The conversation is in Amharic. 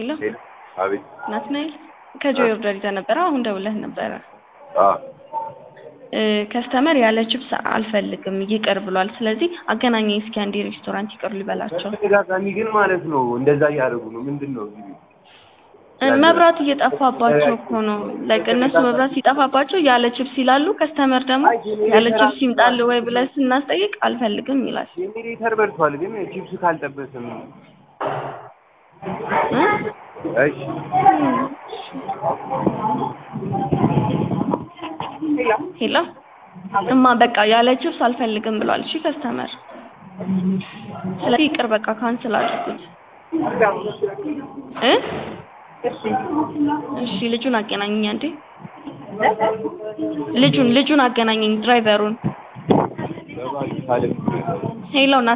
ሄሎ አቤት ናትናኤል ከጆይ ኦርደር ይዘህ ነበር አሁን ደውለህ ነበር ከስተመር ያለ ቺፕስ አልፈልግም ይቅር ብሏል ስለዚህ አገናኘኝ እስኪ አንዴ ሬስቶራንት ይቅር ልበላቸው ተደጋጋሚ ግን ማለት ነው እንደዛ ያደርጉ ነው ምንድነው እዚህ መብራት እየጠፋባቸው እኮ ነው ለቀነሱ መብራት ሲጠፋባቸው ያለ ቺፕስ ይላሉ ከስተመር ደግሞ ያለ ቺፕስ ይምጣል ወይ ብለን ስናስጠይቅ አልፈልግም ይላል ጄኔሬተር በርቷል ግን ቺፕስ ካልጠበሰም እሺ ሄሎ እማ በቃ ያለ ቺፕስ አልፈልግም ብሏል እሺ ከስተመር ስለዚህ ይቅር በቃ ካንስል አድርጉት እሺ ልጁን አገናኘኝ አንዴ ልጁን አገናኘኝ ድራይቨሩን ሄሎ